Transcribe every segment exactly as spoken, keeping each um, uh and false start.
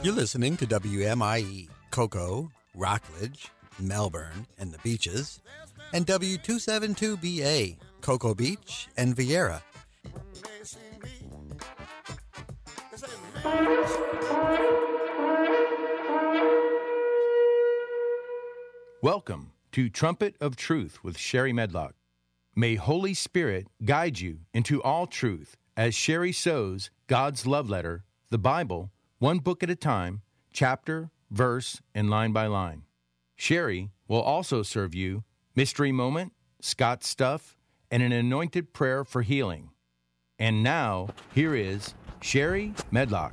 You're listening to W M I E, Cocoa, Rockledge, Melbourne, and the Beaches, and W two seventy-two B A, Cocoa Beach and Vieira. Welcome to Trumpet of Truth with Sherry Medlock. May Holy Spirit guide you into all truth as Sherry sows God's love letter, the Bible, one book at a time, chapter, verse, and line by line. Sherry will also serve you Mystery Moment, Scott's Stuff, and an anointed prayer for healing. And now, here is Sherry Medlock.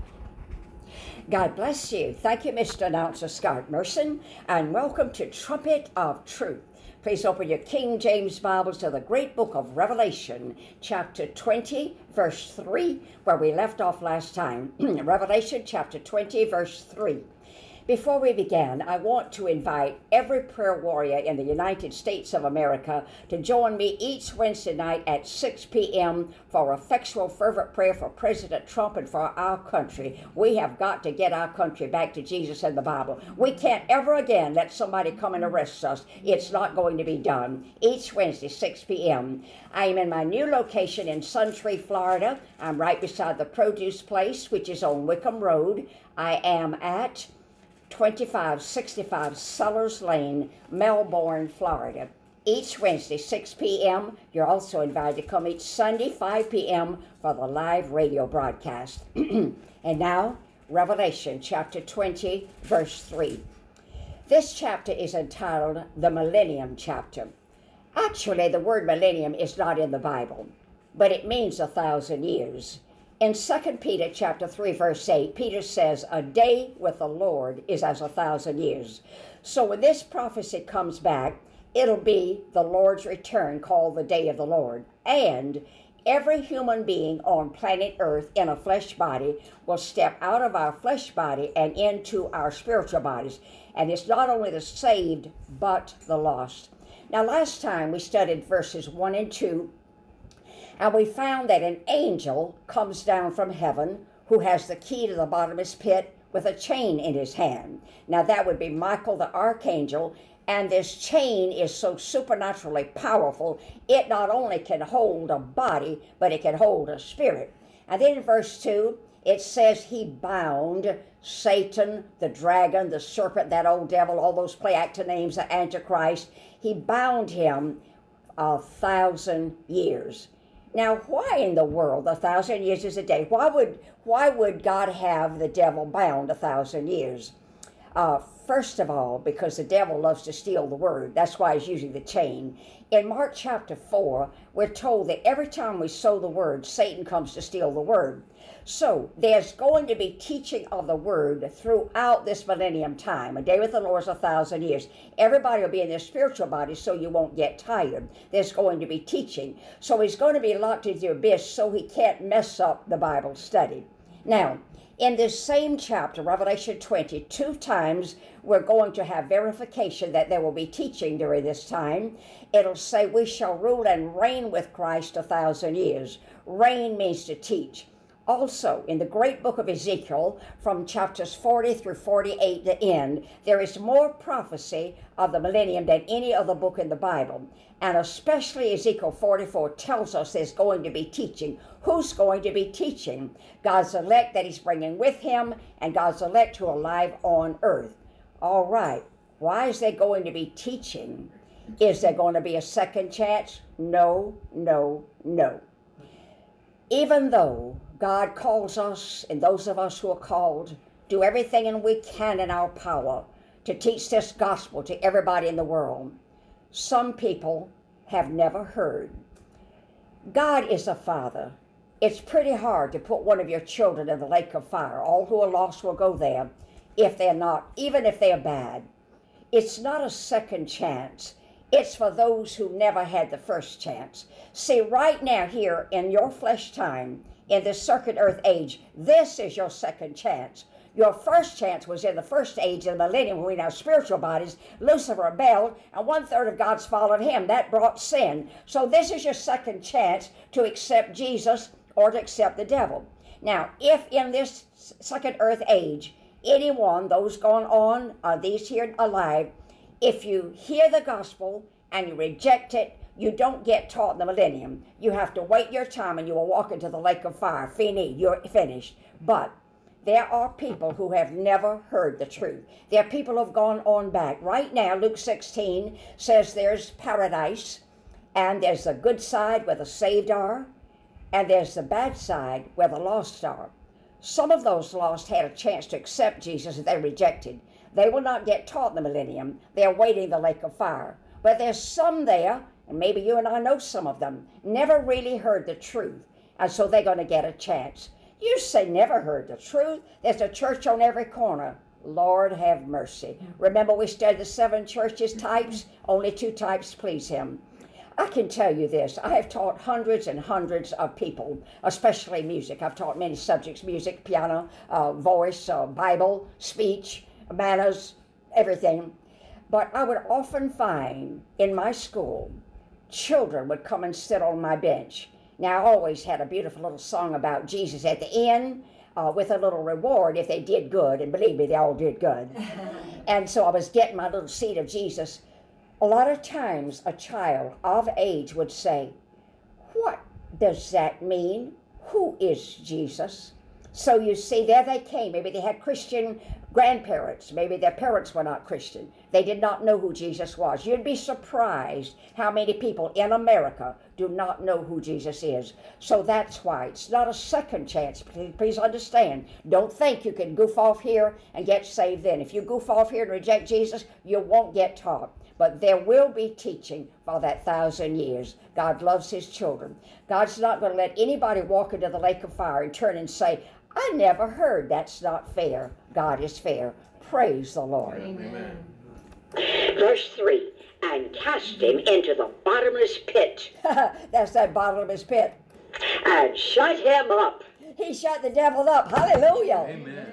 God bless you. Thank you, Mister Announcer Scott Merson, and welcome to Trumpet of Truth. Please open your King James Bibles to the great book of Revelation, chapter twenty, verse three, where we left off last time. Revelation chapter twenty, verse three. Before we begin, I want to invite every prayer warrior in the United States of America to join me each Wednesday night at six p.m. for effectual fervent prayer for President Trump and for our country. We have got to get our country back to Jesus and the Bible. We can't ever again let somebody come and arrest us. It's not going to be done. Each Wednesday, six p.m. I am in my new location in Suntree, Florida. I'm right beside the produce place, which is on Wickham Road. I am at twenty-five sixty-five Sellers Lane, Melbourne, Florida. Each Wednesday, six p.m. You're also invited to come each Sunday, five p.m. for the live radio broadcast. And now, Revelation chapter twenty, verse three. This chapter is entitled the Millennium Chapter. Actually, the word millennium is not in the Bible, but it means a thousand years. In Second Peter chapter three, verse eight, Peter says, a day with the Lord is as a thousand years. So when this prophecy comes back, it'll be the Lord's return, called the day of the Lord. And every human being on planet Earth in a flesh body will step out of our flesh body and into our spiritual bodies. And it's not only the saved, but the lost. Now, last time we studied verses one and two, and we found that an angel comes down from heaven who has the key to the bottomless pit with a chain in his hand. Now that would be Michael the archangel, and this chain is so supernaturally powerful, it not only can hold a body, but it can hold a spirit. And then in verse two, it says he bound Satan, the dragon, the serpent, that old devil, all those play actor names, the Antichrist. He bound him a thousand years. Now, why in the world a thousand years is a day? Why would why would God have the devil bound a thousand years? Uh, first of all, because the devil loves to steal the word. That's why he's using the chain. In Mark chapter four, we're told that every time we sow the word, Satan comes to steal the word. So there's going to be teaching of the word throughout this millennium time. A day with the Lord is a thousand years. Everybody will be in their spiritual body so you won't get tired. There's going to be teaching. So he's going to be locked into the abyss so he can't mess up the Bible study. Now, in this same chapter, Revelation twenty, two times we're going to have verification that there will be teaching during this time. It'll say we shall rule and reign with Christ a thousand years. Reign means to teach. Also, in the great book of Ezekiel, from chapters forty through forty-eight to end, there is more prophecy of the millennium than any other book in the Bible. And especially Ezekiel forty-four tells us there's going to be teaching. Who's going to be teaching? God's elect that he's bringing with him, and God's elect who are alive on earth. All right, why is there going to be teaching? Is there going to be a second chance? No, no, no. Even though God calls us, and those of us who are called, do everything and we can in our power to teach this gospel to everybody in the world, some people have never heard. God is a father. It's pretty hard to put one of your children in the lake of fire. All who are lost will go there if they're not, even if they're bad. It's not a second chance. It's for those who never had the first chance. See, right now here in your flesh time, in this circuit earth age, this is your second chance. Your first chance was in the first age of the millennium when we have spiritual bodies. Lucifer rebelled, and one third of God's followed him. That brought sin. So this is your second chance to accept Jesus or to accept the devil. Now, if in this second earth age, anyone, those gone on, or these here alive, if you hear the gospel and you reject it, you don't get taught in the millennium. You have to wait your time and you will walk into the lake of fire. Fini, you're finished. But there are people who have never heard the truth. There are people who have gone on back. Right now, Luke sixteen says there's paradise, and there's the good side where the saved are, and there's the bad side where the lost are. Some of those lost had a chance to accept Jesus and they rejected. They will not get taught in the millennium. They're waiting the lake of fire. But there's some there, and maybe you and I know some of them, never really heard the truth, and so they're going to get a chance. You say never heard the truth. There's a church on every corner. Lord have mercy. Remember we studied the seven churches types? Only two types please him. I can tell you this. I have taught hundreds and hundreds of people, especially music. I've taught many subjects, music, piano, uh, voice, uh, Bible, speech, manners, everything. But I would often find in my school, children would come and sit on my bench. Now, I always had a beautiful little song about Jesus at the end uh, with a little reward if they did good. And believe me, they all did good. And so I was getting my little seed of Jesus. A lot of times a child of age would say, what does that mean? Who is Jesus? So you see, there they came. Maybe they had Christian grandparents. Maybe their parents were not Christian. They did not know who Jesus was. You'd be surprised how many people in America do not know who Jesus is. So that's why it's not a second chance. Please, please understand. Don't think you can goof off here and get saved then. If you goof off here and reject Jesus, you won't get taught. But there will be teaching for that thousand years. God loves his children. God's not going to let anybody walk into the lake of fire and turn and say, I never heard. That's not fair. God is fair. Praise the Lord. Amen. Verse three, and cast him into the bottomless pit. That's that bottomless pit. And shut him up. He shut the devil up. Hallelujah. Amen.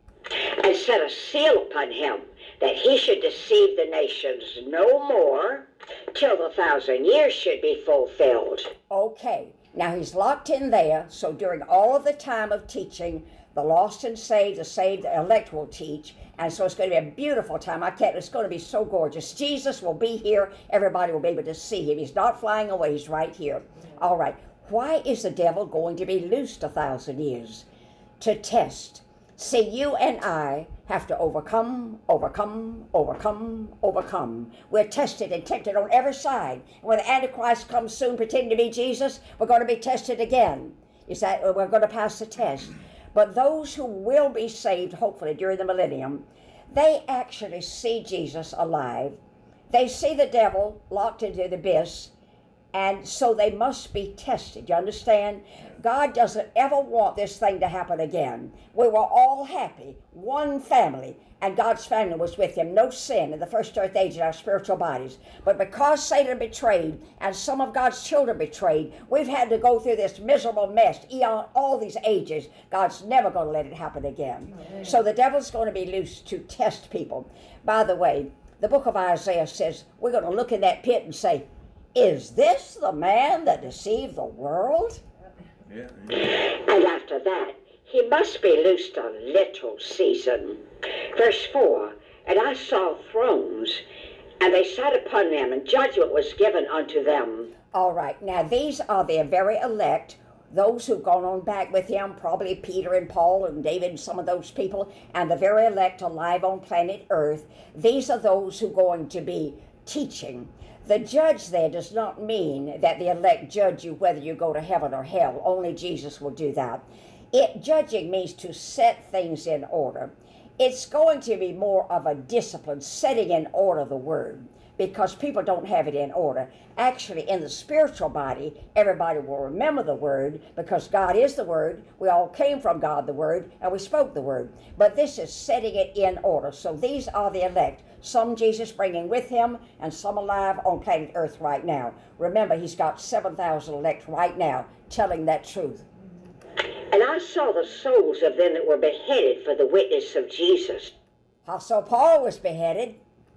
And set a seal upon him, that he should deceive the nations no more, till the thousand years should be fulfilled. Okay. Now he's locked in there, so during all of the time of teaching, the lost and saved, the saved, the elect will teach, and so it's going to be a beautiful time. I can't, it's going to be so gorgeous. Jesus will be here. Everybody will be able to see him. He's not flying away. He's right here. All right. Why is the devil going to be loosed a thousand years? To test. See, you and I have to overcome, overcome, overcome, overcome. We're tested and tempted on every side. When the Antichrist comes soon pretending to be Jesus, we're going to be tested again. Is that we're going to pass the test. But those who will be saved, hopefully, during the millennium, they actually see Jesus alive. They see the devil locked into the abyss, and so they must be tested. You understand? God doesn't ever want this thing to happen again. We were all happy, one family, and God's family was with him. No sin in the first earth age in our spiritual bodies. But because Satan betrayed, and some of God's children betrayed, we've had to go through this miserable mess eon, all these ages. God's never going to let it happen again. Amen. So the devil's going to be loose to test people. By the way, the book of Isaiah says we're going to look in that pit and say, is this the man that deceived the world? Yeah. And after that, he must be loosed a little season. Verse four, and I saw thrones, and they sat upon them, and judgment was given unto them. All right, now these are the very elect, those who've gone on back with him, probably Peter and Paul and David and some of those people, and the very elect alive on planet Earth. These are those who are going to be teaching. The judge there does not mean that the elect judge you whether you go to heaven or hell. Only Jesus will do that. It judging means to set things in order. It's going to be more of a discipline, setting in order the word, because people don't have it in order. Actually, in the spiritual body, everybody will remember the word, because God is the word. We all came from God, the word, and we spoke the word. But this is setting it in order. So these are the elect. Some Jesus bringing with him, and some alive on planet Earth right now. Remember, he's got seven thousand elect right now telling that truth. And I saw the souls of them that were beheaded for the witness of Jesus. So Paul was beheaded.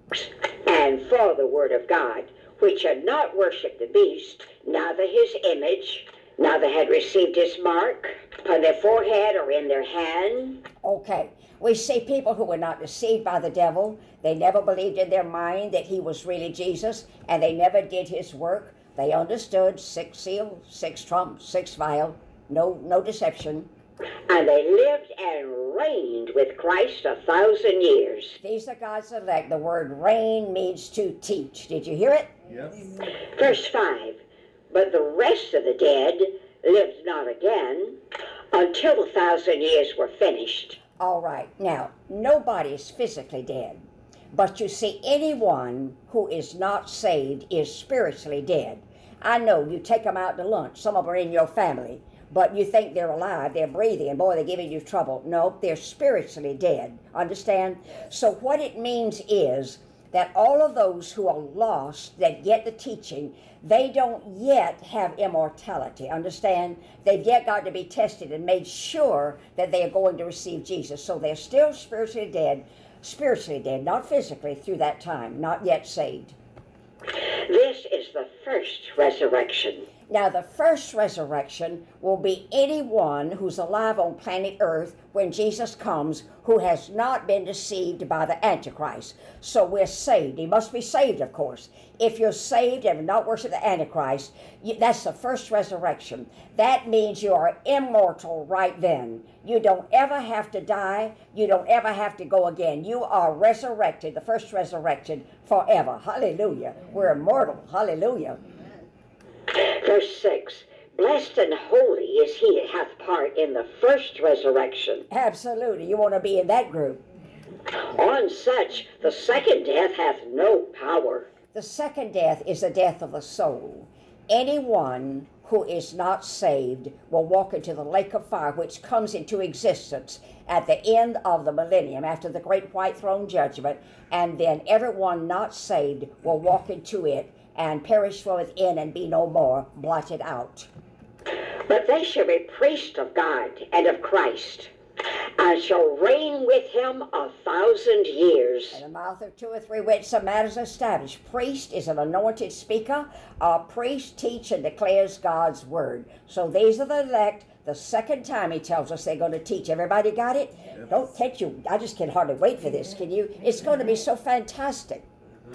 And for the word of God, which had not worshipped the beast, neither his image, Now they had received his mark upon their forehead or in their hand. Okay, we see people who were not deceived by the devil. They never believed in their mind that he was really Jesus, and they never did his work. They understood six seal, six trump, six vial, no, no deception. And they lived and reigned with Christ a thousand years. These are God's elect. The word reign means to teach. Did you hear it? Yes. Verse five, but the rest of the dead lived not again until the thousand years were finished. All right. Now, nobody is physically dead. But you see, anyone who is not saved is spiritually dead. I know you take them out to lunch. Some of them are in your family. But you think they're alive, they're breathing, and boy, they're giving you trouble. No, they're spiritually dead. Understand? So what it means is that all of those who are lost that get the teaching, they don't yet have immortality. Understand? They've yet got to be tested and made sure that they are going to receive Jesus. So they're still spiritually dead, spiritually dead, not physically through that time, not yet saved. This is the first resurrection. Now, the first resurrection will be anyone who's alive on planet Earth when Jesus comes who has not been deceived by the Antichrist. So we're saved. He must be saved, of course. If you're saved and not worship the Antichrist, you, that's the first resurrection. That means you are immortal right then. You don't ever have to die. You don't ever have to go again. You are resurrected, the first resurrection, forever. Hallelujah. We're immortal. Hallelujah. Verse six, blessed and holy is he that hath part in the first resurrection. Absolutely. You want to be in that group. On such the second death hath no power. The second death is the death of the soul. Anyone who is not saved will walk into the lake of fire, which comes into existence at the end of the millennium, after the great white throne judgment, and then everyone not saved will walk into it and perish from within and be no more, blotted out. But they shall be priests of God and of Christ, and shall reign with him a thousand years. In the mouth of two or three witnesses a matter is established. Priest is an anointed speaker. A priest teach and declares God's word. So these are the elect. The second time he tells us they're going to teach. Everybody got it? Yes. Don't catch you. I just can hardly wait for this. Can you? It's going to be so fantastic.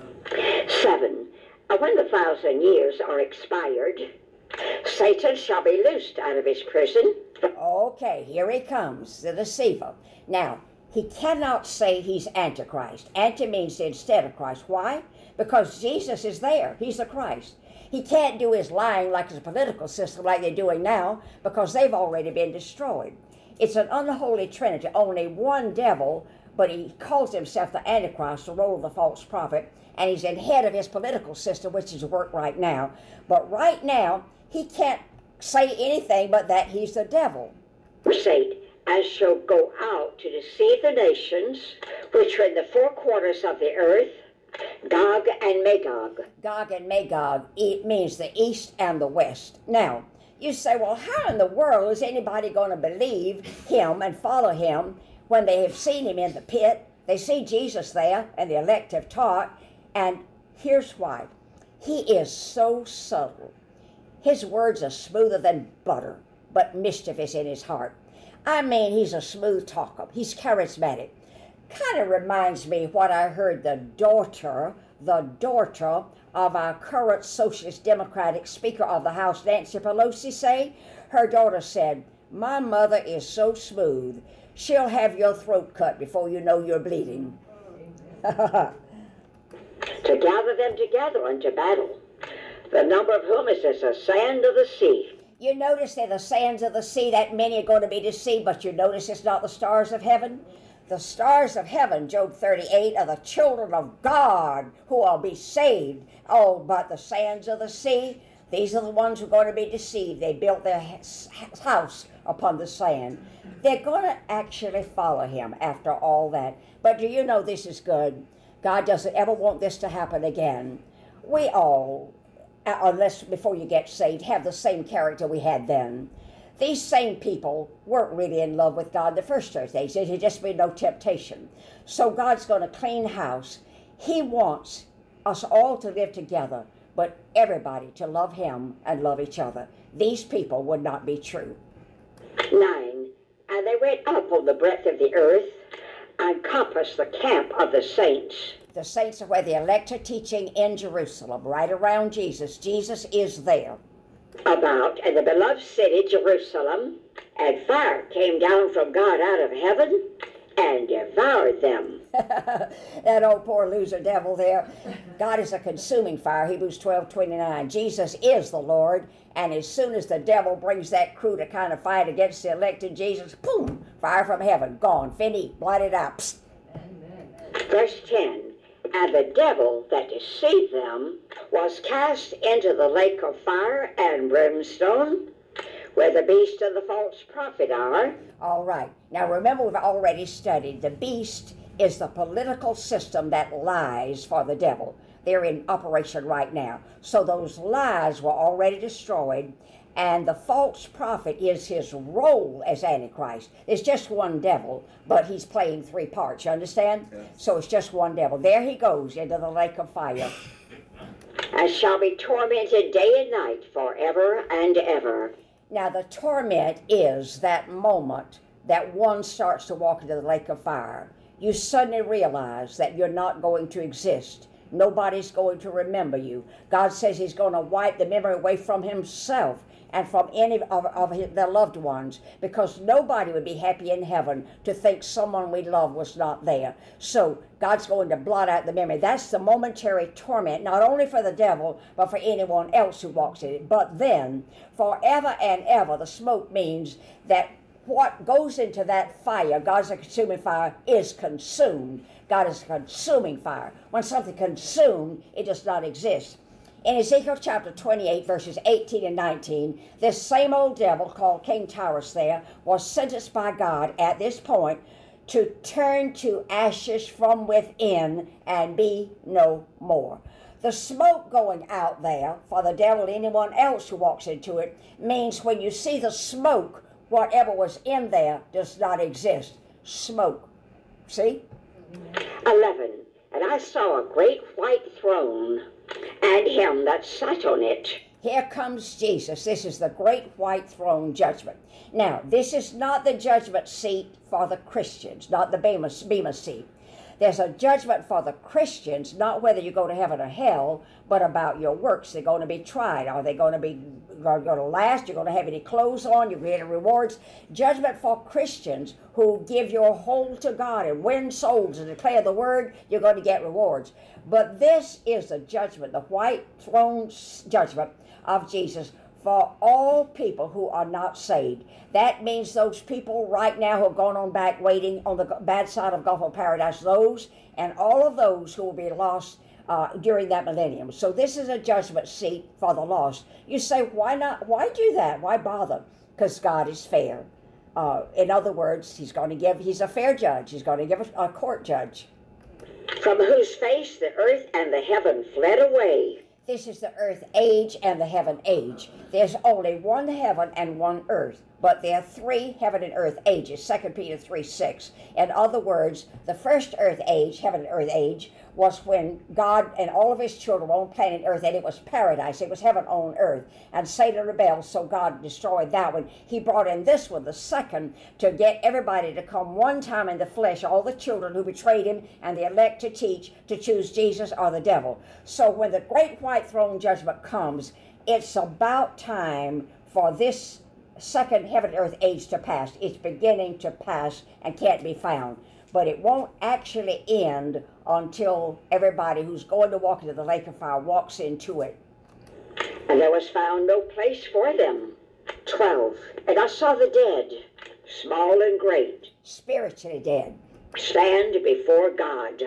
Seven. When the thousand years are expired, Satan shall be loosed out of his prison. Okay, here he comes, the deceiver. Now, he cannot say he's Antichrist. Anti means instead of Christ. Why? Because Jesus is there. He's the Christ. He can't do his lying like a political system like they're doing now, because they've already been destroyed. It's an unholy trinity. Only one devil, but he calls himself the Antichrist, the role of the false prophet, and he's in head of his political system, which is work right now. But right now, he can't say anything but that he's the devil. Verse eight, and shall go out to deceive the nations which are in the four quarters of the earth, Gog and Magog. Gog and Magog, it means the east and the west. Now, you say, well, how in the world is anybody going to believe him and follow him when they have seen him in the pit? They see Jesus there, and the elect have taught. And here's why. He is so subtle. His words are smoother than butter, but mischief is in his heart. I mean, he's a smooth talker. He's charismatic. Kind of reminds me what I heard the daughter, the daughter of our current Socialist Democratic Speaker of the House, Nancy Pelosi, say. Her daughter said, my mother is so smooth, she'll have your throat cut before you know you're bleeding. To gather them together unto battle, the number of whom is as the sand of the sea. You notice they're the sands of the sea, that many are going to be deceived, but you notice it's not the stars of heaven? The stars of heaven, Job thirty-eight, are the children of God who will be saved. Oh, but the sands of the sea, these are the ones who are going to be deceived. They built their house upon the sand. They're going to actually follow him after all that. But do you know this is good? God doesn't ever want this to happen again. We all, unless before you get saved, have the same character we had then. These same people weren't really in love with God the first earth days. There had just been no temptation. So God's going to clean house. He wants us all to live together, but everybody to love him and love each other. These people would not be true. Nine, and they went up on the breadth of the earth and compassed the camp of the saints. The saints are where the elect are teaching in Jerusalem, right around Jesus. Jesus is there. About, and the beloved city, Jerusalem, and fire came down from God out of heaven and devoured them. That old poor loser devil there. God is a consuming fire, Hebrews twelve twenty-nine. Jesus is the Lord, and as soon as the devil brings that crew to kind of fight against the elected Jesus, boom, fire from heaven, gone, fini, blotted out. Psst. Verse ten, and the devil that deceived them was cast into the lake of fire and brimstone, where the beast and the false prophet are. All right. Now remember, we've already studied the beast is the political system that lies for the devil. They're in operation right now. So those lies were already destroyed, and the false prophet is his role as Antichrist. It's just one devil, but he's playing three parts, you understand? Yeah. So it's just one devil. There he goes into the lake of fire. And shall be tormented day and night forever and ever. Now the torment is that moment that one starts to walk into the lake of fire. You suddenly realize that you're not going to exist. Nobody's going to remember you. God says he's going to wipe the memory away from himself and from any of, of his, their loved ones, because nobody would be happy in heaven to think someone we love was not there. So God's going to blot out the memory. That's the momentary torment, not only for the devil, but for anyone else who walks in it. But then, forever and ever, the smoke means that what goes into that fire, God's a consuming fire, is consumed. God is a consuming fire. When something consumed, it does not exist. In Ezekiel chapter twenty-eight, verses eighteen and nineteen, this same old devil called King Tyrus there was sentenced by God at this point to turn to ashes from within and be no more. The smoke going out there for the devil and anyone else who walks into it means when you see the smoke, whatever was in there does not exist. Smoke. See? eleven, and I saw a great white throne, and him that sat on it. Here comes Jesus. This is the great white throne judgment. Now, this is not the judgment seat for the Christians, not the Bema, Bema seat. There's a judgment for the Christians, not whether you go to heaven or hell, but about your works. They're going to be tried. Are they going to be going to last? You're going to have any clothes on? You're getting rewards. Judgment for Christians who give your whole to God and win souls and declare the word, you're going to get rewards. But this is the judgment, the white throne judgment of Jesus for all people who are not saved. That means those people right now who are going on back waiting on the bad side of Gulf of Paradise, those and all of those who will be lost uh, during that millennium. So this is a judgment seat for the lost. You say, why not? Why do that? Why bother? Because God is fair. Uh, in other words, he's going to give, he's a fair judge. He's going to give a, a court judge. From whose face the earth and the heaven fled away. This is the earth age and the heaven age. There's only one heaven and one earth, but there are three heaven and earth ages, Second Peter three six. In other words, the first earth age, heaven and earth age, was when God and all of his children were on planet earth, and it was paradise. It was heaven on earth. And Satan rebelled, so God destroyed that one. He brought in this one, the second, to get everybody to come one time in the flesh, all the children who betrayed him and the elect to teach, to choose Jesus or the devil. So when the great white throne judgment comes, it's about time for this second heaven and earth age to pass. It's beginning to pass and can't be found. But it won't actually end until everybody who's going to walk into the lake of fire walks into it. And there was found no place for them. Twelve. And I saw the dead, small and great, spiritually dead, stand before God.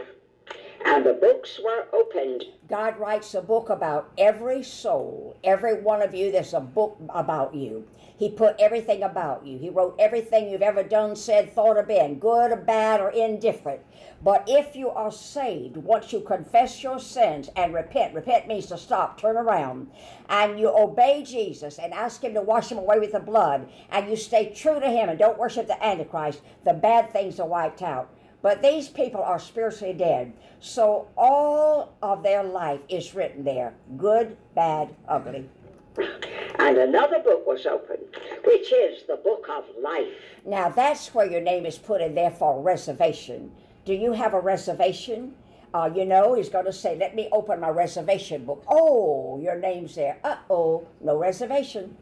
And the books were opened. God writes a book about every soul. Every one of you, there's a book about you. He put everything about you. He wrote everything you've ever done, said, thought, or been, good or bad or indifferent. But if you are saved, once you confess your sins and repent, repent means to stop, turn around, and you obey Jesus and ask him to wash them away with the blood, and you stay true to him and don't worship the Antichrist, the bad things are wiped out. But these people are spiritually dead. So all of their life is written there. Good, bad, ugly. And another book was opened, which is the book of life. Now that's where your name is put in there for reservation. Do you have a reservation? Uh, you know, he's going to say, let me open my reservation book. Oh, your name's there. Uh-oh, no reservation.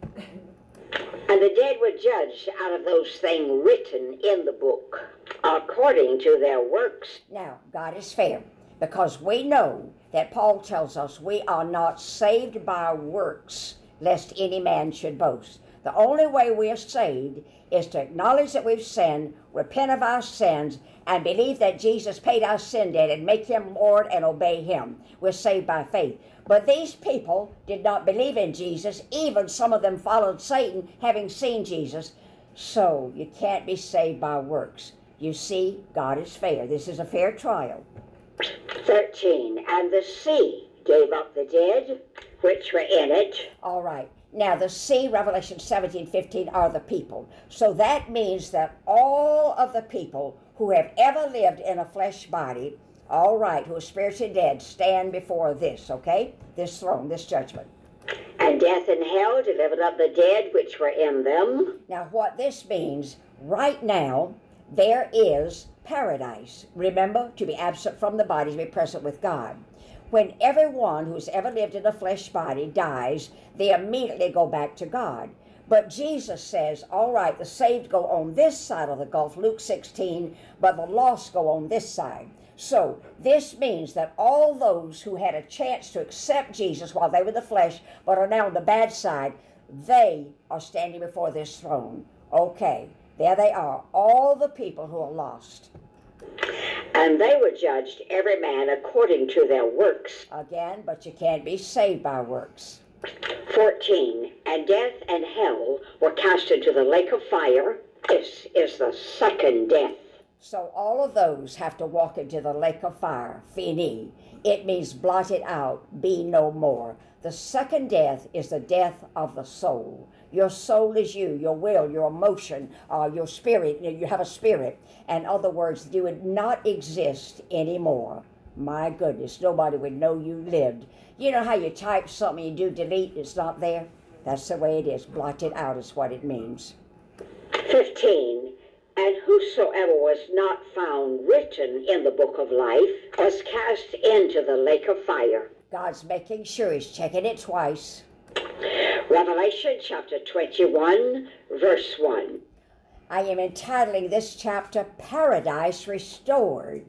And the dead were judged out of those things written in the book, according to their works. Now, God is fair, because we know that Paul tells us we are not saved by works, lest any man should boast. The only way we are saved is to acknowledge that we've sinned, repent of our sins, and believe that Jesus paid our sin debt and make him Lord and obey him. We're saved by faith. But these people did not believe in Jesus. Even some of them followed Satan, having seen Jesus. So you can't be saved by works. You see, God is fair. This is a fair trial. thirteen. And the sea gave up the dead which were in it. All right. Now, the sea, Revelation seventeen fifteen, are the people. So that means that all of the people who have ever lived in a flesh body, all right, who are spiritually dead, stand before this, okay? This throne, this judgment. And death and hell delivered up the dead which were in them. Now, what this means, right now, there is paradise. Remember, to be absent from the body, to be present with God. When everyone who's ever lived in a flesh body dies, they immediately go back to God. But Jesus says, all right, the saved go on this side of the gulf, Luke sixteen, but the lost go on this side. So this means that all those who had a chance to accept Jesus while they were in the flesh, but are now on the bad side, they are standing before this throne. Okay, there they are, all the people who are lost. And they were judged, every man according to their works. Again, but you can't be saved by works. fourteen. And death and hell were cast into the lake of fire. This is the second death. So all of those have to walk into the lake of fire, fini. It means blotted out, be no more. The second death is the death of the soul. Your soul is you, your will, your emotion, uh, your spirit. You have a spirit. In other words, you would not exist anymore. My goodness, nobody would know you lived. You know how you type something, you do delete, it's not there? That's the way it is. Blotted out is what it means. fifteen. And whosoever was not found written in the book of life was cast into the lake of fire. God's making sure he's checking it twice. Revelation chapter twenty-one, verse one. I am entitling this chapter, Paradise Restored.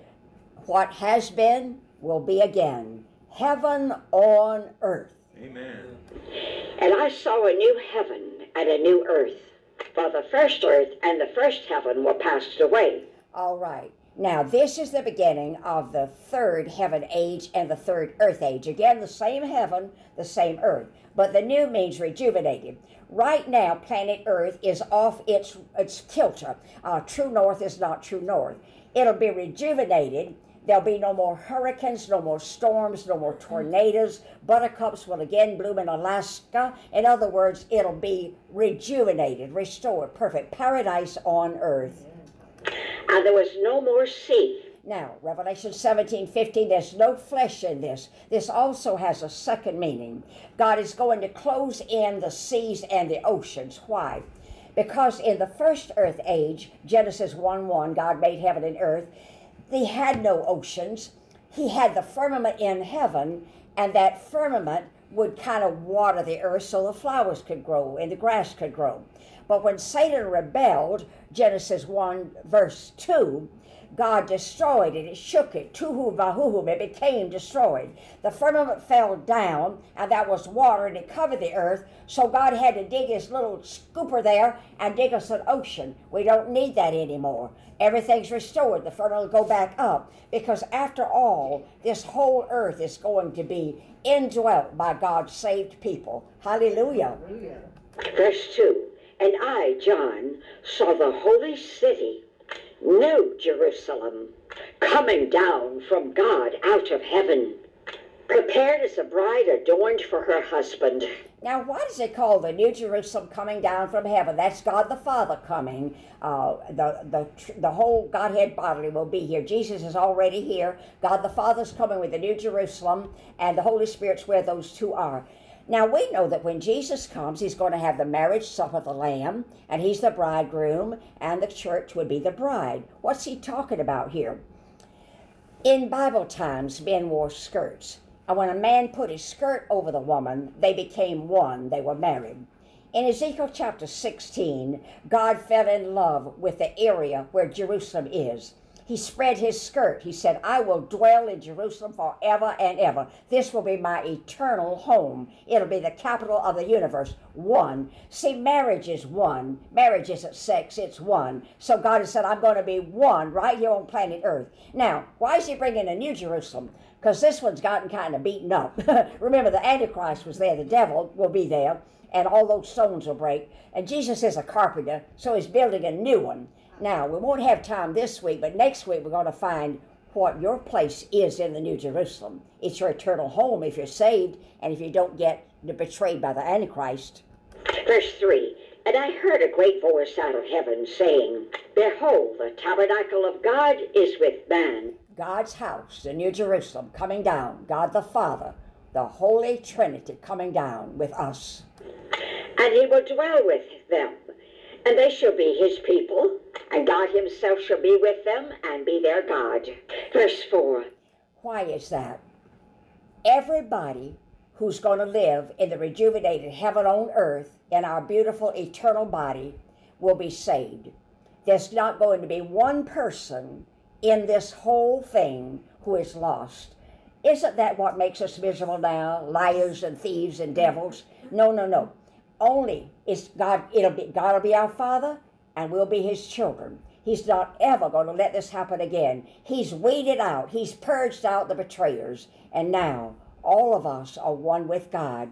What has been will be again. Heaven on earth. Amen. And I saw a new heaven and a new earth. For the first earth and the first heaven were passed away. All right. Now, this is the beginning of the third heaven age and the third earth age. Again, the same heaven, the same earth. But the new means rejuvenated. Right now, planet Earth is off its, its kilter. Uh, true north is not true north. It'll be rejuvenated. There'll be no more hurricanes, no more storms, no more tornadoes. Buttercups will again bloom in Alaska. In other words, it'll be rejuvenated, restored, perfect. Paradise on earth. And there was no more sea. Now, Revelation seventeen fifteen, there's no flesh in this. This also has a second meaning. God is going to close in the seas and the oceans. Why? Because in the first earth age, Genesis one one, God made heaven and earth. He had no oceans. He had the firmament in heaven, and that firmament would kind of water the earth so the flowers could grow and the grass could grow. But when Satan rebelled, Genesis one verse two, God destroyed it. It shook it. Tuhu vahuhum. It became destroyed. The firmament fell down, and that was water, and it covered the earth. So God had to dig his little scooper there and dig us an ocean. We don't need that anymore. Everything's restored. The firmament will go back up. Because after all, this whole earth is going to be indwelt by God's saved people. Hallelujah. Hallelujah. Verse two. And I, John, saw the holy city, New Jerusalem, coming down from God out of heaven, prepared as a bride adorned for her husband. Now, why does it call the New Jerusalem coming down from heaven? That's God the Father coming. Uh, the, the, the whole Godhead bodily will be here. Jesus is already here. God the Father's coming with the New Jerusalem, and the Holy Spirit's where those two are. Now, we know that when Jesus comes, he's going to have the marriage supper of the Lamb, and he's the bridegroom, and the church would be the bride. What's he talking about here? In Bible times, men wore skirts. And when a man put his skirt over the woman, they became one. They were married. In Ezekiel chapter sixteen, God fell in love with the area where Jerusalem is. He spread his skirt. He said, I will dwell in Jerusalem forever and ever. This will be my eternal home. It'll be the capital of the universe. One. See, marriage is one. Marriage isn't sex, it's one. So God has said, I'm going to be one right here on planet Earth. Now, why is he bringing a New Jerusalem? Because this one's gotten kind of beaten up. Remember, the Antichrist was there. The devil will be there, and all those stones will break. And Jesus is a carpenter, so he's building a new one. Now, we won't have time this week, but next week we're going to find what your place is in the New Jerusalem. It's your eternal home if you're saved, and if you don't get betrayed by the Antichrist. Verse three, and I heard a great voice out of heaven saying, Behold, the tabernacle of God is with man. God's house, the New Jerusalem, coming down. God the Father, the Holy Trinity coming down with us. And he will dwell with them, and they shall be his people, and God himself shall be with them and be their God. Verse four. Why is that? Everybody who's going to live in the rejuvenated heaven on earth in our beautiful eternal body will be saved. There's not going to be one person in this whole thing who is lost. Isn't that what makes us miserable now? Liars and thieves and devils? No, no, no. Only is God, it'll be, God will be our Father, and we'll be his children. He's not ever going to let this happen again. He's weeded out, he's purged out the betrayers, and now all of us are one with God.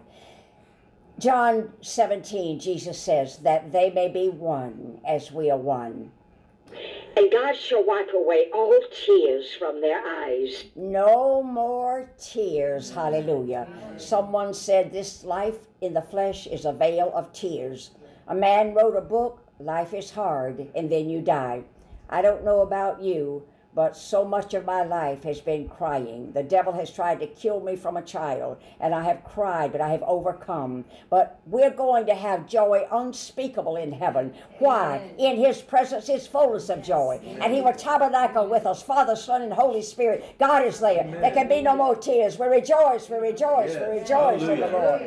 John seventeen, Jesus says that they may be one as we are one. And God shall wipe away all tears from their eyes. No more tears, hallelujah. Someone said this life in the flesh is a vale of tears. A man wrote a book, Life is Hard, and then you die. I don't know about you, but so much of my life has been crying. The devil has tried to kill me from a child, and I have cried, but I have overcome. But we're going to have joy unspeakable in heaven. Why? In his presence is fullness of joy, and he will tabernacle with us, Father, Son, and Holy Spirit. God is there. There can be no more tears. We rejoice, we rejoice, we rejoice in the Lord.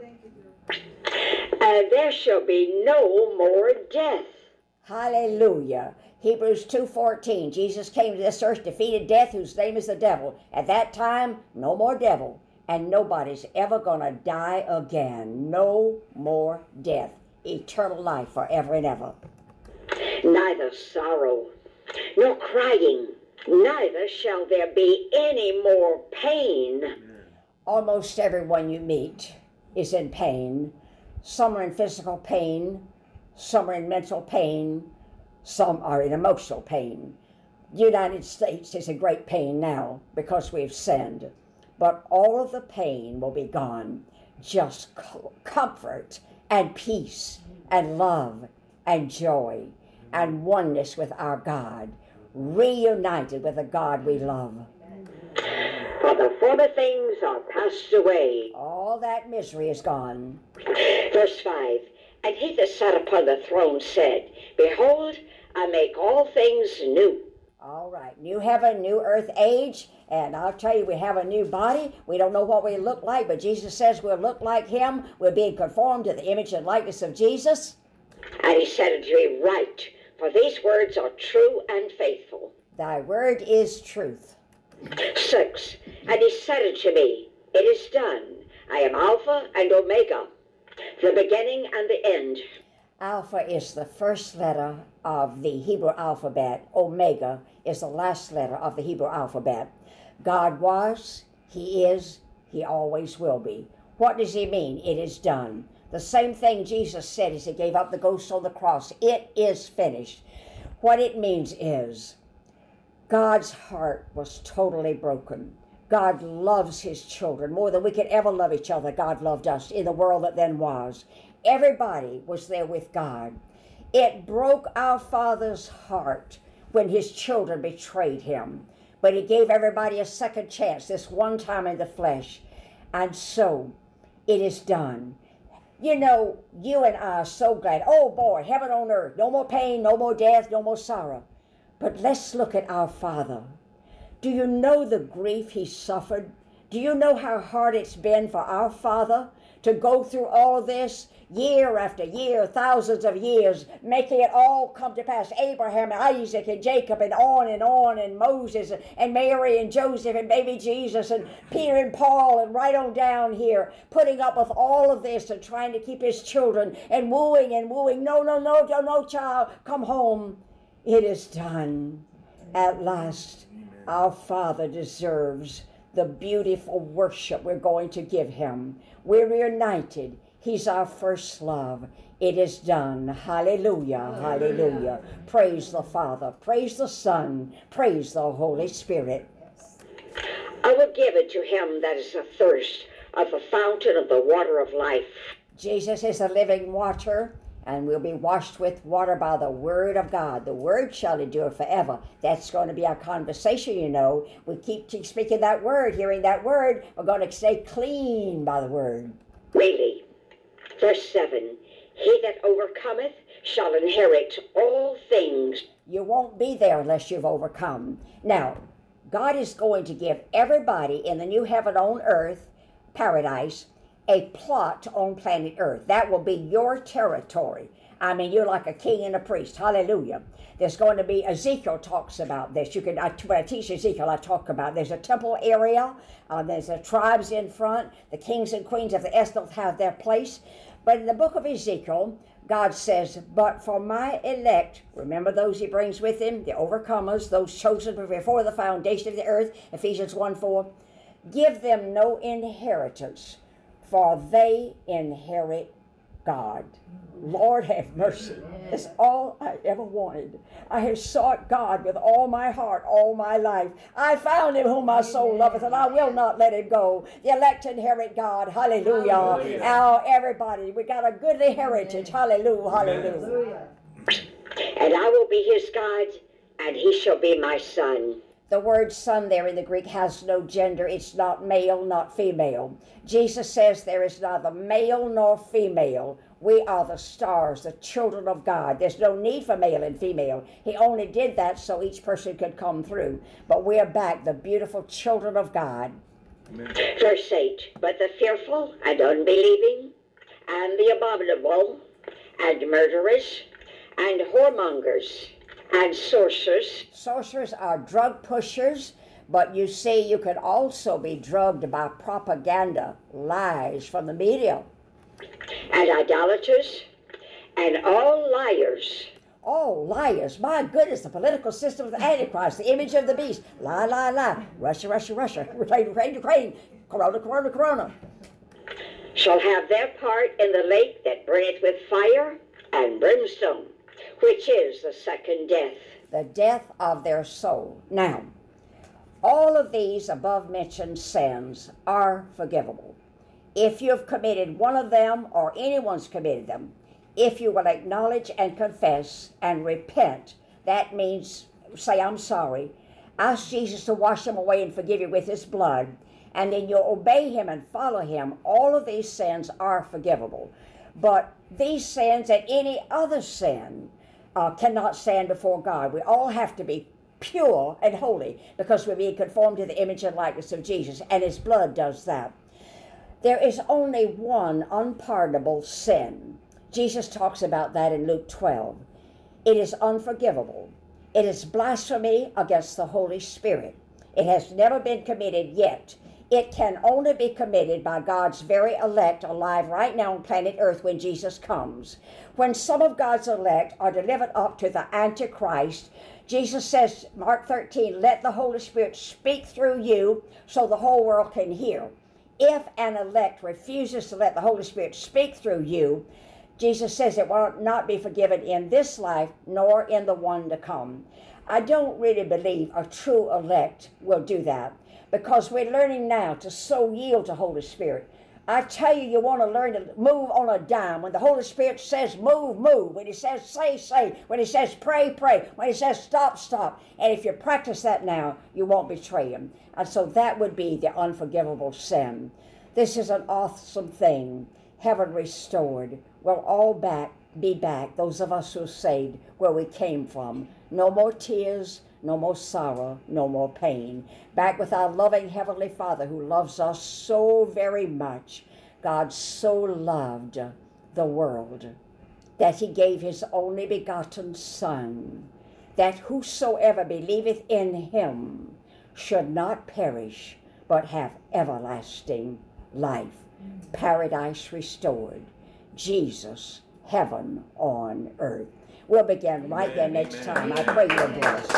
And there shall be no more death. Hallelujah. Hebrews two fourteen, Jesus came to this earth, defeated death, whose name is the devil. At that time, no more devil, and nobody's ever going to die again. No more death. Eternal life forever and ever. Neither sorrow, nor crying, neither shall there be any more pain. Almost everyone you meet is in pain. Some are in physical pain, some are in mental pain, some are in emotional pain. The United States is in great pain now because we've sinned. But all of the pain will be gone. Just comfort and peace and love and joy and oneness with our God. Reunited with the God we love. For the former things are passed away. All that misery is gone. Verse five. And he that sat upon the throne said, Behold, I make all things new. All right, new heaven, new earth age, and I'll tell you, we have a new body. We don't know what we look like, but Jesus says we'll look like him. We're being conformed to the image and likeness of Jesus. And he said unto me, Write, for these words are true and faithful. Thy word is truth. Six. And he said unto me, It is done. I am Alpha and Omega, the beginning and the end. Alpha is the first letter of the Hebrew alphabet. Omega is the last letter of the Hebrew alphabet. God was, he is, he always will be. What does he mean? It is done. The same thing Jesus said as he gave up the ghost on the cross. It is finished. What it means is God's heart was totally broken. God loves his children more than we could ever love each other. God loved us in the world that then was. Everybody was there with God. It broke our Father's heart when his children betrayed him. But he gave everybody a second chance, this one time in the flesh. And so it is done. You know, you and I are so glad. Oh boy, heaven on earth. No more pain, no more death, no more sorrow. But let's look at our Father. Do you know the grief he suffered? Do you know how hard it's been for our Father to go through all this year after year, thousands of years, making it all come to pass? Abraham, Isaac, and Jacob, and on and on, and Moses, and Mary, and Joseph, and baby Jesus, and Peter and Paul, and right on down here, putting up with all of this and trying to keep his children, and wooing and wooing. No, no, no, no, no, child, come home. It is done. At last, our Father deserves the beautiful worship we're going to give him. We're united. He's our first love. It is done. Hallelujah, hallelujah. Praise the Father, praise the Son, praise the Holy Spirit. I will give it to him that is athirst of the fountain of the water of life. Jesus is the living water, and we'll be washed with water by the word of God. The word shall endure forever. That's going to be our conversation, you know. We keep speaking that word, hearing that word. We're going to stay clean by the word. Really. Verse seven, he that overcometh shall inherit all things. You won't be there unless you've overcome. Now, God is going to give everybody in the new heaven on earth, paradise, a plot on planet Earth. That will be your territory. I mean, you're like a king and a priest. Hallelujah. There's going to be, Ezekiel talks about this. You can, I, when I teach Ezekiel, I talk about, there's a temple area, uh, there's the tribes in front, the kings and queens of the earth will have their place. But in the book of Ezekiel, God says, but for my elect, remember those he brings with him, the overcomers, those chosen before the foundation of the earth, Ephesians one four, give them no inheritance, for they inherit God. Lord have mercy. That's all I ever wanted. I have sought God with all my heart, all my life. I found him whom my soul loveth, and I will not let him go. The elect inherit God. Hallelujah. Hallelujah. Now, everybody, we got a goodly heritage. Hallelujah. Hallelujah. And I will be his God, and he shall be my son. The word son there in the Greek has no gender. It's not male, not female. Jesus says there is neither male nor female. We are the stars, the children of God. There's no need for male and female. He only did that so each person could come through. But we're back, the beautiful children of God. Amen. Verse eight, but the fearful and unbelieving, and the abominable, and murderers, and whoremongers, and sorcerers. Sorcerers are drug pushers, but you see, you can also be drugged by propaganda, lies from the media. And idolaters, and all liars. Oh, liars. My goodness, the political system of the Antichrist, the image of the beast. Lie, lie, lie. Russia, Russia, Russia. Ukraine, Ukraine, Ukraine. Corona, Corona, Corona. Shall have their part in the lake that burneth with fire and brimstone, which is the second death. The death of their soul. Now, all of these above mentioned sins are forgivable. If you have committed one of them, or anyone's committed them, if you will acknowledge and confess and repent, that means say, I'm sorry, ask Jesus to wash them away and forgive you with his blood, and then you'll obey him and follow him, all of these sins are forgivable. But these sins and any other sin uh, cannot stand before God. We all have to be pure and holy because we're being conformed to the image and likeness of Jesus, and his blood does that. There is only one unpardonable sin. Jesus talks about that in Luke twelve. It is unforgivable. It is blasphemy against the Holy Spirit. It has never been committed yet. It can only be committed by God's very elect alive right now on planet Earth when Jesus comes. When some of God's elect are delivered up to the Antichrist, Jesus says, Mark thirteen, let the Holy Spirit speak through you so the whole world can hear. If an elect refuses to let the Holy Spirit speak through you, Jesus says it will not be forgiven in this life nor in the one to come. I don't really believe a true elect will do that, because we're learning now to so yield to Holy Spirit. I tell you, you want to learn to move on a dime. When the Holy Spirit says move, move. When he says say, say. When he says pray, pray. When he says stop, stop. And if you practice that now, you won't betray him. And so that would be the unforgivable sin. This is an awesome thing. Heaven restored. We'll all back be back, those of us who are saved, where we came from. No more tears, no more sorrow, no more pain. Back with our loving Heavenly Father who loves us so very much. God so loved the world that he gave his only begotten Son, that whosoever believeth in him should not perish, but have everlasting life. Paradise restored. Jesus, heaven on earth. We'll begin right there next time. I pray you're blessed.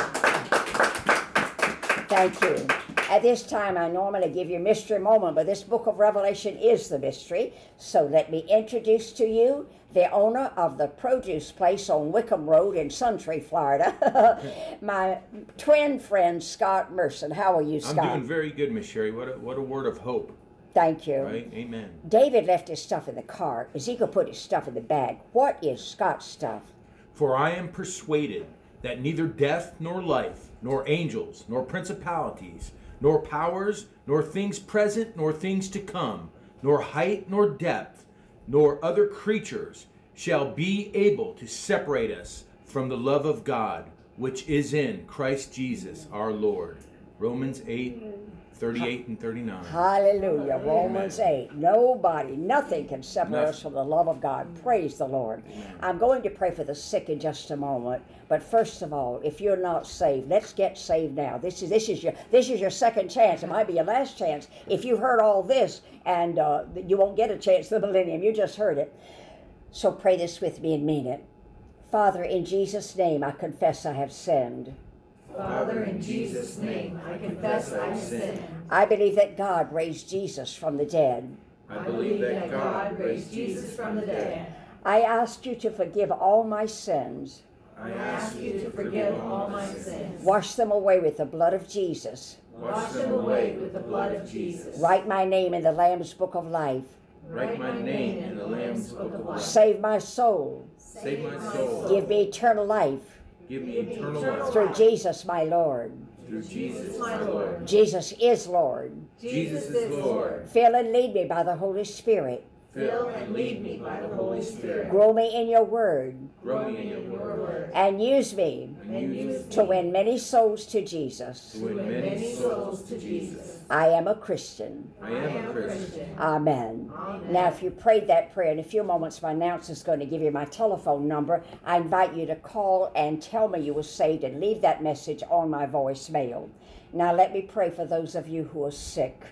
Thank you. At this time, I normally give you a mystery moment, but this book of Revelation is the mystery. So let me introduce to you the owner of the produce place on Wickham Road in Suntree, Florida, my twin friend, Scott Merson. How are you, Scott? I'm doing very good, Miss Sherry. What a, what a word of hope. Thank you. Right? Amen. David left his stuff in the car. Ezekiel put his stuff in the bag. What is Scott's stuff? For I am persuaded that neither death nor life, nor angels, nor principalities, nor powers, nor things present, nor things to come, nor height, nor depth, nor other creatures shall be able to separate us from the love of God, which is in Christ Jesus our Lord. Romans eight, thirty-eight and thirty-nine. Hallelujah. Amen. Romans eight. Nobody, nothing can separate Nothing. us from the love of God. Praise the Lord. Amen. I'm going to pray for the sick in just a moment. But first of all, if you're not saved, let's get saved now. This is this is your this is your second chance. It might be your last chance. If you've heard all this, and uh, you won't get a chance to the millennium, you just heard it. So pray this with me and mean it. Father, in Jesus' name, I confess I have sinned. Father, in Jesus' name, I confess I have sinned. I believe that God raised Jesus from the dead. I believe that God raised Jesus from the dead. I ask you to forgive all my sins. I I ask you to forgive all my sins. Wash them away with the blood of Jesus. Wash them away with the blood of Jesus. Write my name in the Lamb's Book of Life. Write my name in the Lamb's Book of Life. Save my soul. Save my soul. Give me eternal life. Give me eternal life. Through Jesus, my Lord. Through Jesus, my Lord. Jesus is Lord. Jesus is Lord. Fill and lead me by the Holy Spirit. Fill and lead me by the Holy Spirit. Grow me in your word. Grow me in your word. And use me And use to win many souls to Jesus. to win many souls to Jesus. I am a Christian. I am a Christian. Amen. Amen. Now, if you prayed that prayer, in a few moments, my announcer is going to give you my telephone number. I invite you to call and tell me you were saved and leave that message on my voicemail. Now, let me pray for those of you who are sick.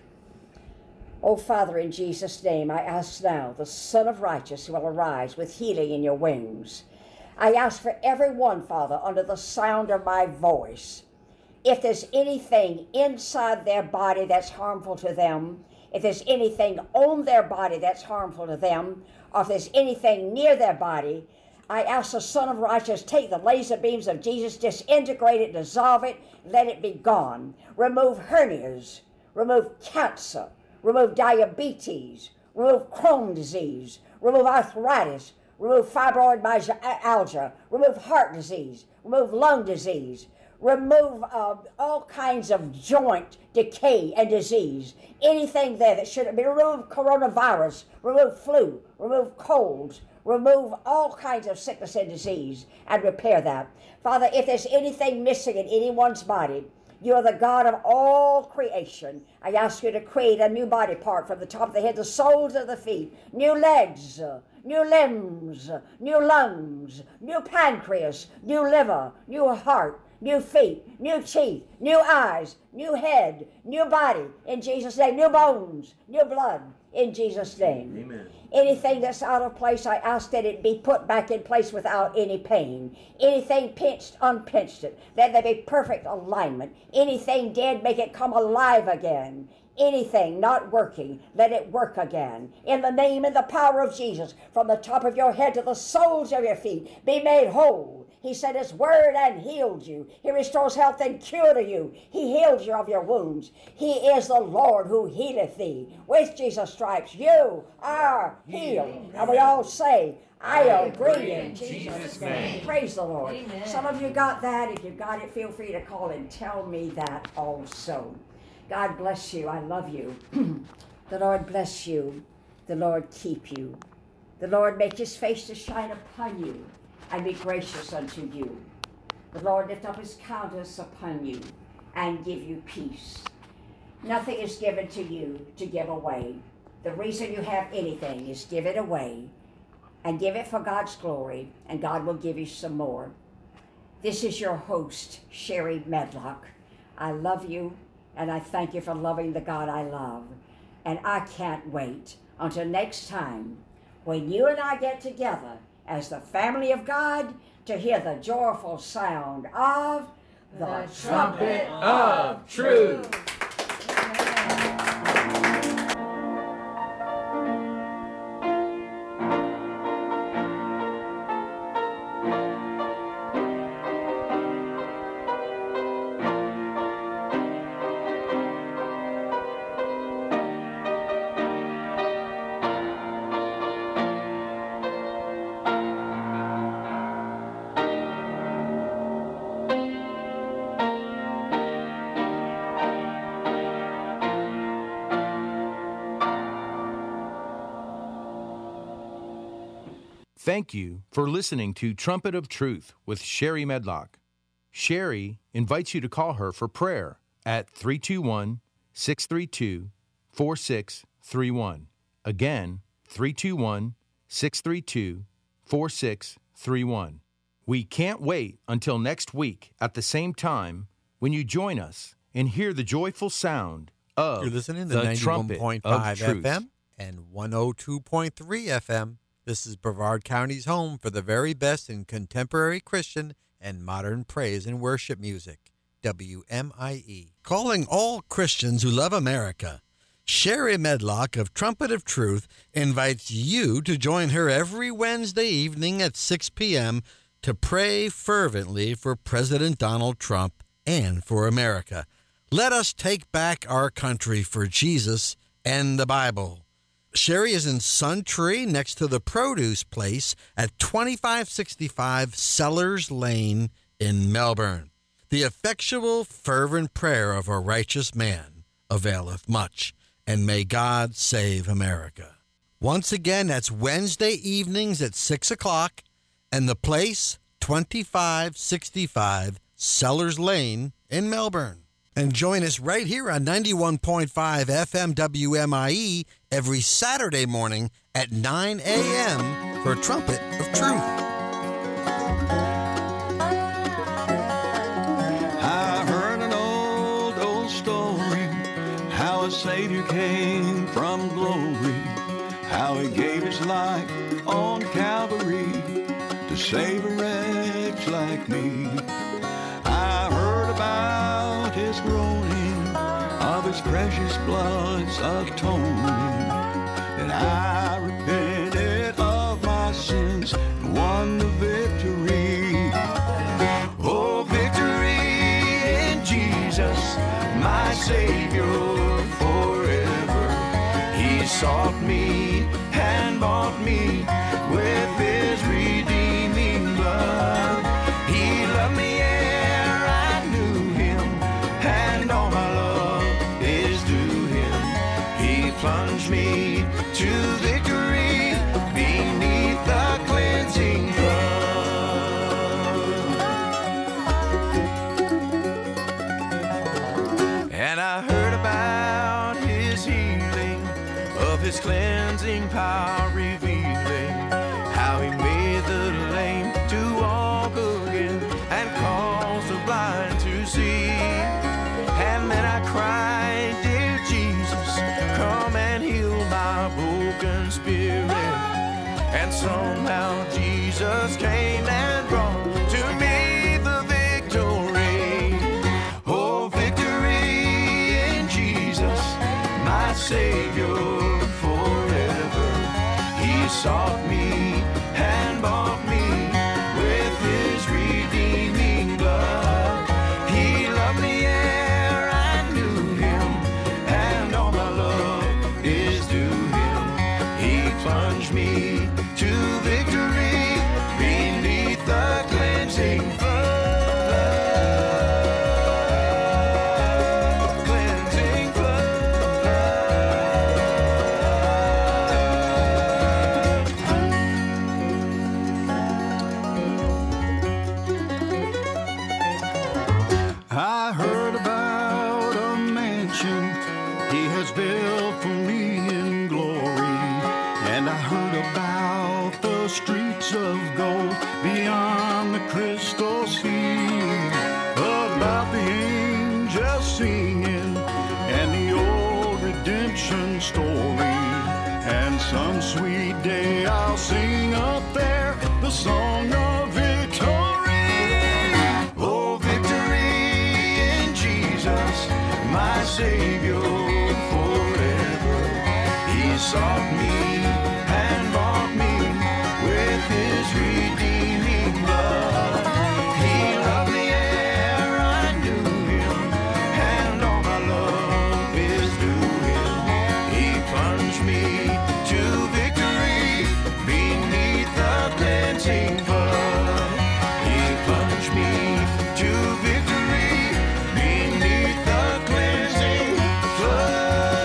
Oh, Father, in Jesus' name, I ask now the Son of Righteousness will arise with healing in your wings. I ask for everyone, Father, under the sound of my voice. If there's anything inside their body that's harmful to them, if there's anything on their body that's harmful to them, or if there's anything near their body, I ask the Son of Righteousness, take the laser beams of Jesus, disintegrate it, dissolve it, let it be gone. Remove hernias, remove cancer, remove diabetes, remove Crohn's disease, remove arthritis, remove fibromyalgia, remove heart disease, remove lung disease, remove uh, all kinds of joint decay and disease. Anything there that should be removed, coronavirus, remove flu, remove colds, remove all kinds of sickness and disease, and repair that. Father, if there's anything missing in anyone's body, you are the God of all creation. I ask you to create a new body part from the top of the head, the soles of the feet, new legs, new limbs, new lungs, new pancreas, new liver, new heart, new feet, new teeth, new eyes, new head, new body, in Jesus' name, new bones, new blood, in Jesus' name. Amen. Anything that's out of place, I ask that it be put back in place without any pain. Anything pinched, unpinched it. Let there be perfect alignment. Anything dead, make it come alive again. anything not working, let it work again. In the name and the power of Jesus, from the top of your head to the soles of your feet, be made whole. He sent his word and healed you. He restores health and cure to you. He heals you of your wounds. He is the Lord who healeth thee. With Jesus' stripes, you are healed. And we all say, I agree in Jesus' name. Praise the Lord. Amen. Some of you got that. If you got it, feel free to call and tell me that also. God bless you. I love you. The Lord bless you. The Lord keep you. The Lord make his face to shine upon you and be gracious unto you. The Lord lift up his countenance upon you and give you peace. Nothing is given to you to give away. The reason you have anything is give it away and give it for God's glory, and God will give you some more. This is your host, Sherry Medlock. I love you, and I thank you for loving the God I love. And I can't wait until next time when you and I get together as the family of God to hear the joyful sound of the, the trumpet of truth. Thank you for listening to Trumpet of Truth with Sherry Medlock. Sherry invites you to call her for prayer at three two one, six three two, four six three one. Again, three two one, six three two, four six three one. We can't wait until next week at the same time when you join us and hear the joyful sound of You're listening to the ninety-one trumpet point of five truth. F M and one oh two point three F M. This is Brevard County's home for the very best in contemporary Christian and modern praise and worship music. W M I E. Calling all Christians who love America, Sherry Medlock of Trumpet of Truth invites you to join her every Wednesday evening at six p.m. to pray fervently for President Donald Trump and for America. Let us take back our country for Jesus and the Bible. Sherry is in Sun Tree next to the produce place at twenty-five sixty-five Sellers Lane in Melbourne. The effectual, fervent prayer of a righteous man availeth much, and may God save America. Once again, that's Wednesday evenings at six o'clock, and the place, twenty-five sixty-five Sellers Lane in Melbourne. And join us right here on ninety-one point five F M W M I E every Saturday morning at nine a.m. for Trumpet of Truth. I heard an old, old story, how a Savior came from glory, how he gave his life on Calvary to save a wretch like me. I heard about his groaning, of his precious blood's atoning, and I repented of my sins and won the victory. Oh, victory in Jesus, my Savior forever. He sought me and bought me with his redeeming blood. He loved me ere I knew him, and all my love is due him. He plunged me to victory beneath the cleansing flood. And I heard about his healing, of his cleansing power revealing, how he made the lame to walk again and caused the blind to see. And then I cried, dear Jesus, come and heal my broken spirit. And somehow Jesus came and brought to me the victory. Oh, victory in Jesus, sought me and bought me with his redeeming blood. He loved me ere I knew him, and all my love is due him. He plunged me to victory beneath the cleansing flood. Cleansing flood. I heard about a mansion he has built for me in glory, and I heard about the streets of gold beyond the crystal sea, about the angels singing and the old redemption story, and some sweet day I'll sing up there the song of victory. Oh, victory in Jesus, my Savior forever. He sought me and bought me with his redeeming blood. He loved me ere I knew him, and all my love is due him. He plunged me to victory beneath the cleansing flood. He plunged me to victory beneath the cleansing flood.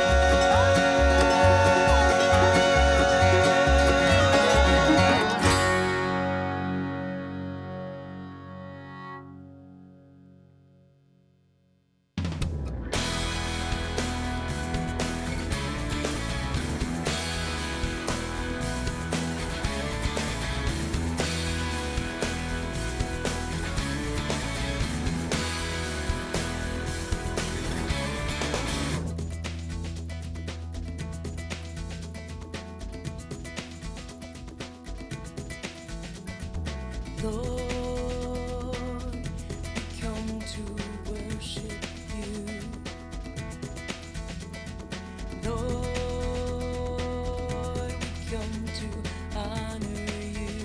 Lord, we come to worship you. Lord, we come to honor you.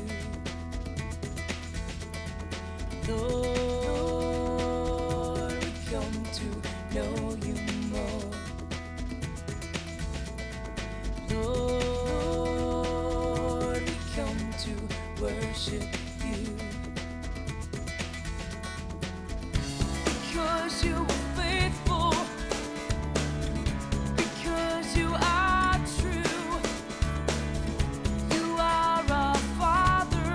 Lord, we come to know you more. Lord, we come to worship you. Because you are faithful, because you are true, you are our Father,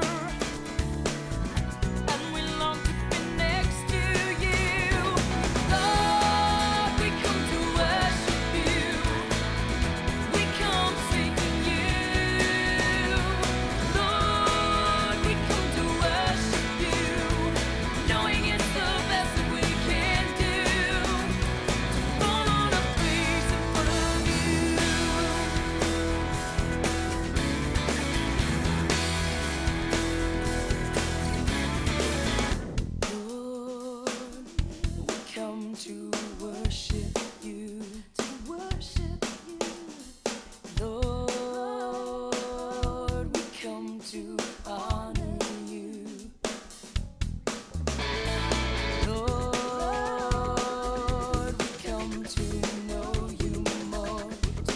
and we long to be next to you. Lord, we come to worship you, we come seeking you. Lord, we come to worship you, knowing it's the best that we can do. Fall on our face in front of you. Lord, we come to worship you, to worship you. Lord, we come to honor you. Lord, we come to know you more.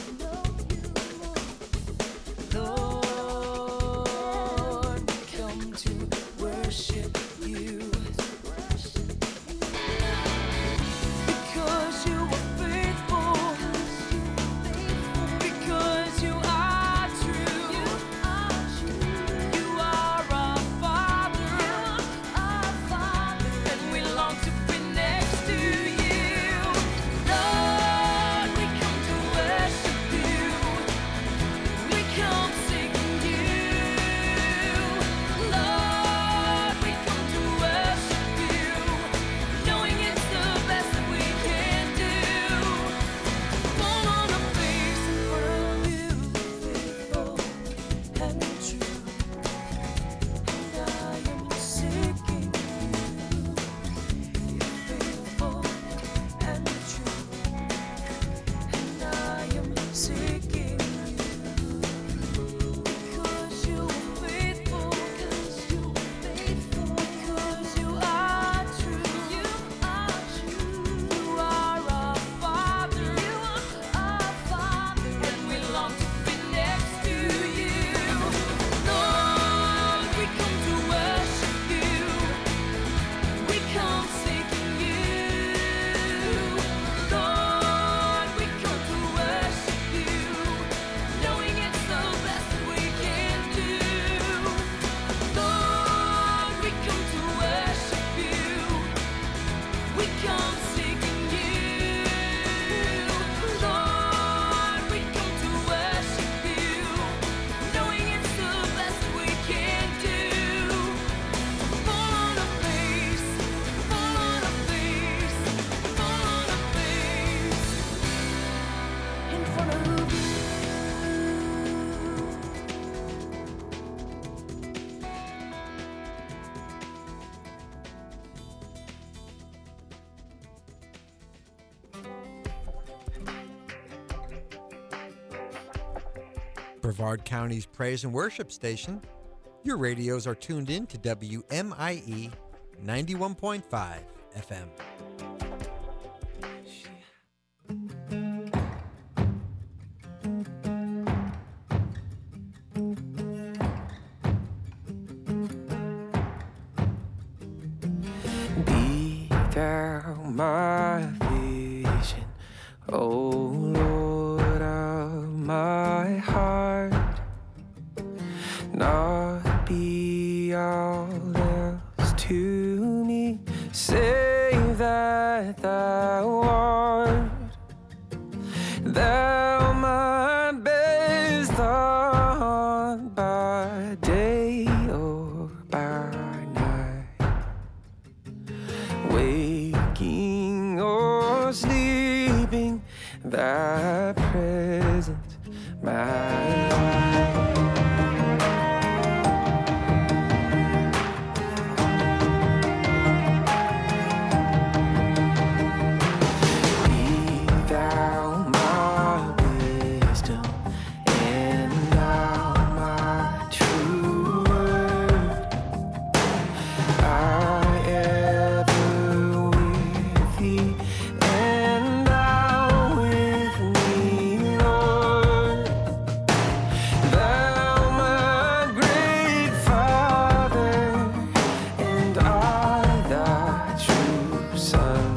Lord, we come to worship you. Because you are Brevard County's praise and worship station. Your radios are tuned in to W M I E ninety-one point five F M. Be thou my vision, O Lord of my heart, not be all else to me, save that thou art. Thou my best thought by day or by night, waking or sleeping, thy presence, my life. Be thou my wisdom, and thou my true word. I ever with thee, and thou with me, Lord. Thou my great Father, and I thy true Son.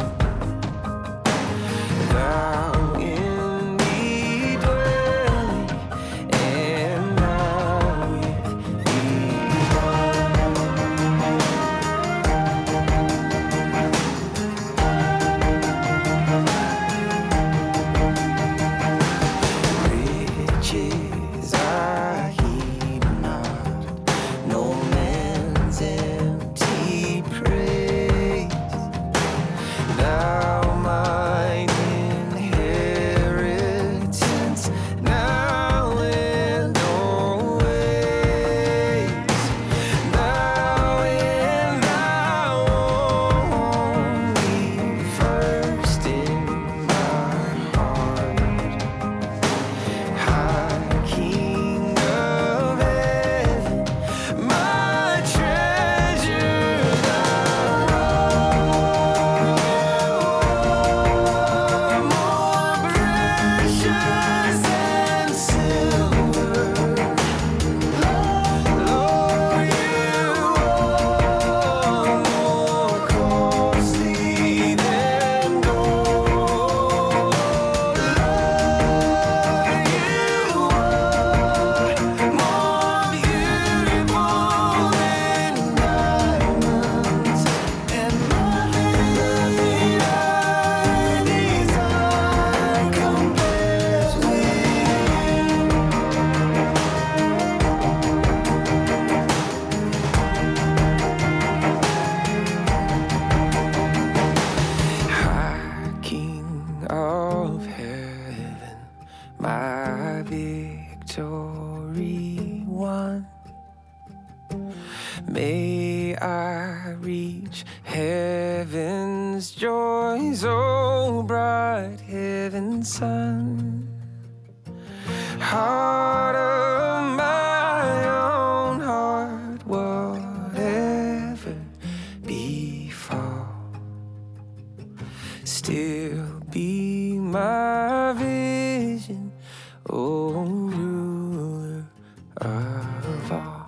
Thou in me dwelling, and I with thee riches I heed not, no man's empty praise. Thou mine inheritance, now and always. Thou and thou only, first in my heart. High King of heaven, my treasure thou art, more precious than silver. Lord, you are more costly than gold. Lord, you are more beautiful than diamonds, and nothing I desire compares with High King of heaven, my victory won. May I reach heaven's joys, oh bright heaven's sun. Heart of my own heart, whatever befall, still be my vision, O ruler of all.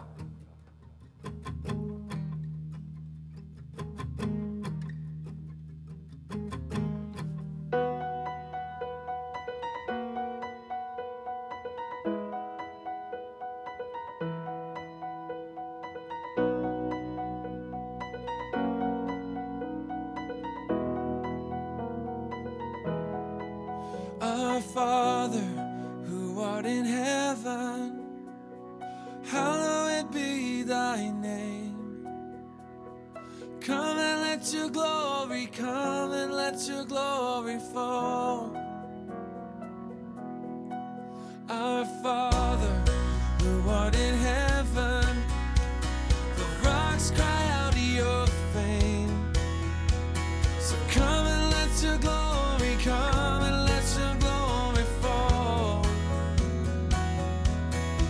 Our Father, who art in heaven, hallowed be thy name. Come and let your glory come, and let your glory fall. Our Father, who art in heaven, the rocks cry out your fame. So come and let your glory come, and let your glory fall.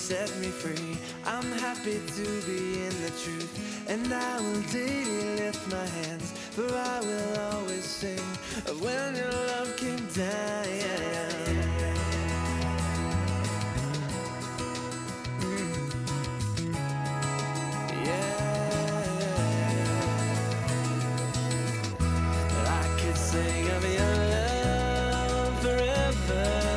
set me free. I'm happy to be in the truth, and I will daily lift my hands, for I will always sing of when your love came down. Sing of your love forever.